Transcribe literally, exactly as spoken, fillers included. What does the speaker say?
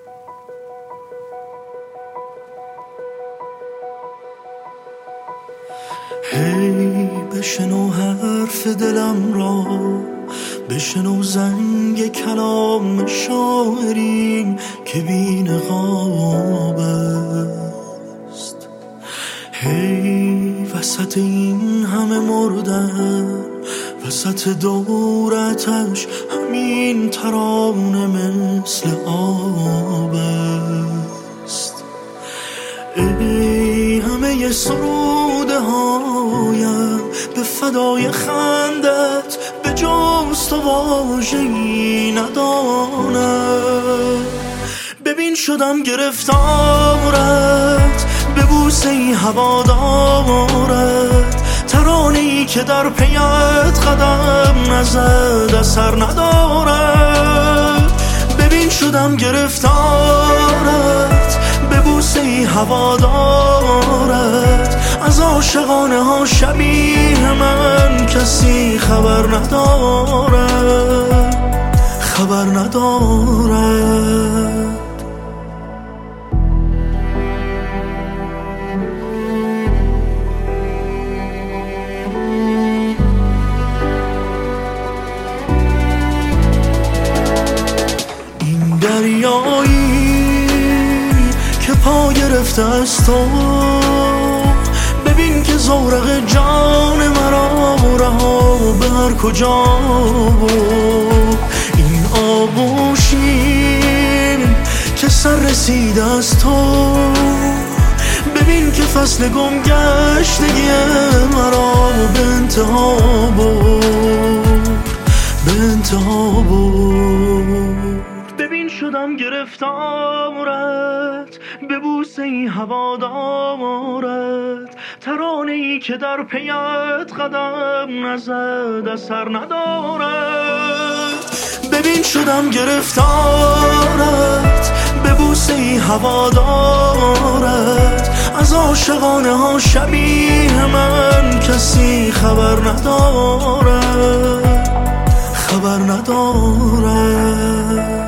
هی بشنو حرف دلم را، بشنو زنگ کلام شاعریم که بی نقاب است. هی وسط این همه مردن، وسط دورتش همین ترانه مثل آب است. ای همه سروده هایم به فدای خندت، به جز تو واژه‌ای ندانم. ببین شدم گرفتارت، به بوسه‌ای هوادارت، ترانه‌ای که در پیت قدم نزد اثر ندارد. ببین شدم گرفتارت، به بوسه‌ای هوادارت، از عاشقانه ها شبیه من کسی خبر ندارد، خبر ندارد. این دریایی که پا گرفته از تو، ببین که زورق جان مرا رها به هر کجا بود. این آغوشی که سر رسید از تو، ببین که فصل گم گشتگی مرا به انتها بود، به انتها بود. ببین شدم گرفتارت، به بوسه‌ای هوادارت، ترانه‌ای که در پیت قدم نزد اثر ندارد. ببین شدم گرفتارت، به بوسه‌ای هوادارت، از عاشقانه ها شبیه من کسی خبر ندارد، خبر ندارد.